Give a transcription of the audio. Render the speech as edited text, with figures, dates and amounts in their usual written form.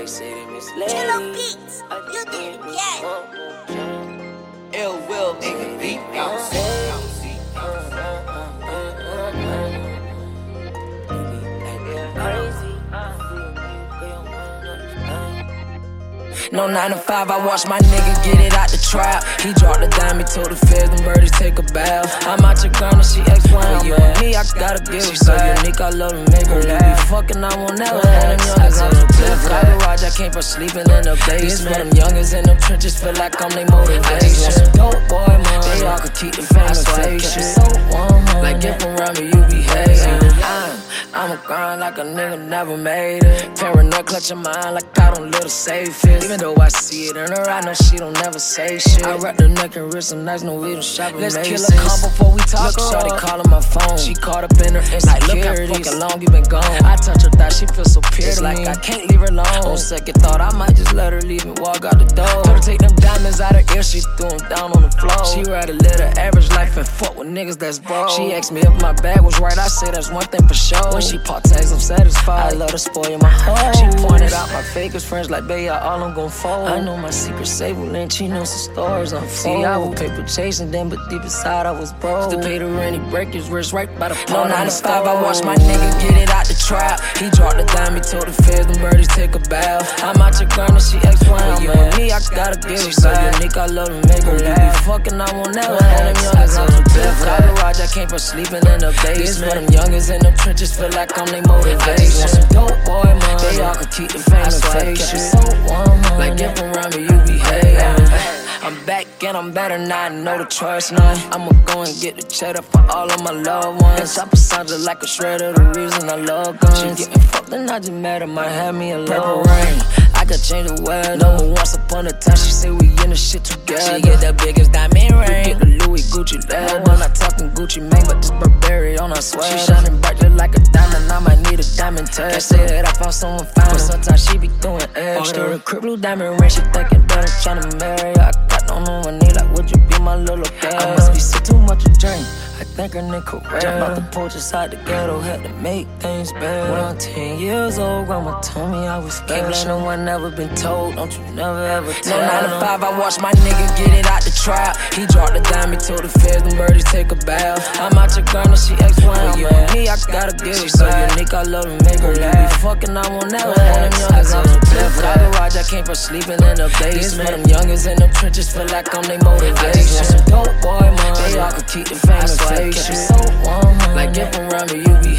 they say they misled. Chillo Beats, you did it, yeah. Ill will, nigga, beat No 9 to 5, I watch my nigga get it out the trap. He dropped the dime, he told the feds them birdies take a bath. I'm out your gun and she X1, you and me, I gotta give it. She so unique, I love to make her laugh. Be fucking, I won't never have them youngers on the cliff. Got garage, I came from sleeping in the basement. Them youngers in them trenches feel like I'm they motivation. I just want some dope boy money, they all could keep the famous face. So like if around me, you behave. I'ma grind like a nigga never made it. Paranoid clutching mine like I don't live the safest. Even though I see it in her, I know she don't never say shit. I wrap the neck and wrist some nice, no we don't shop at Macy's. Let's kill a comp before we talk. Look, shawty calling my phone. She caught up in her insecurities. Like, look how fucking long you been gone. I touch her thigh, she feels so pure to me. Like I can't leave her alone. On second thought, I might just let her leave and walk out the door. Told her take them diamonds out her ear, she threw them down on the floor. She ride a little average life and fuck with niggas that's broke. She asked me if my bag was right, I say that's one thing for sure. When she pop tags, I'm satisfied. I love to spoil my heart. She pointed out my fakest friends like, babe, all I'm gon' fold. I know my secret safe will lynch, she knows some stories unfold. See, I was paper chasing them, but deep inside I was broke. Still pay the rent, he break his wrist right by the pole. No 9 to 5, I watch my nigga get it out the trap. He dropped the dime, he told the feds them birdies take a bath. I'm out your gun and she X1, you and me, I gotta give it. She so unique, I love to make her laugh. Be fucking, I won't never have them youngers on the cliff. Got garage, I came from sleeping in the basement. Them youngers in them trenches feel like I'm they motivation. I just want some dope boy money, they all could keep the famous face. Like if around me, you behave. I'm back and I'm better now, I know the choice none. I'ma go and get the cheddar for all of my loved ones. Chopper sounds just like a shredder, the reason I love guns. She getting fucked and I just mad, it might have me a low rain. I could change the weather, but once upon a time she said we in the shit together. She get the biggest diamond ring, get the Louis Gucci leather. I'm not talking Gucci Mane, but this Burberry on her sweater. She shining bright just like a diamond, I might need a diamond tag. Can't say that I found someone fine, but sometimes she be doing extra. The crib blue diamond ring, she thinking that I'm tryna marry her. I got no on my knee, like would you be my little girl? I must be sick too much to drink, I think her nigga correct. Jump out the porch inside the ghetto, had to make things better. When I'm 10 years old, grandma told me I was scared. Can't no one never been told, don't you never ever tell. No 9 to 5, I watch my nigga get it out the trap. He dropped the dime, he told the feds them birdies take a bath. I'm out your gun and she X1, you and me, I gotta give it. She so unique, I love to make her laugh. Be fucking, I won't never have them youngers on the cliff. Got garage, I came from sleeping in the basement. Them youngers in them trenches feel like I'm they motivation. I just want some dope boy money, they all could keep the famous face. Like if around me, you be